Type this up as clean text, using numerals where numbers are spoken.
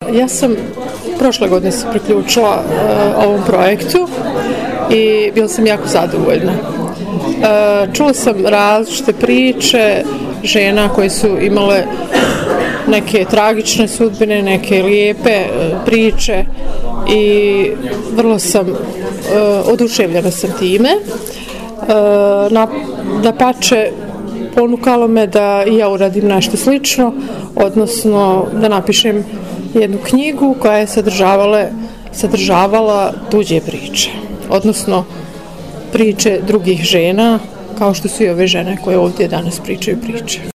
Ja sam prošle godine se priključila ovom projektu i bila sam jako zadovoljna. Čula sam različite priče žena koje su imale neke tragične sudbine, neke lijepe priče i vrlo sam oduševljena sam time. Dapače, ponukalo me da i ja uradim nešto slično, odnosno da napišem jednu knjigu koja je sadržavala tuđe priče, odnosno priče drugih žena, kao što su i ove žene koje ovdje danas pričaju priče.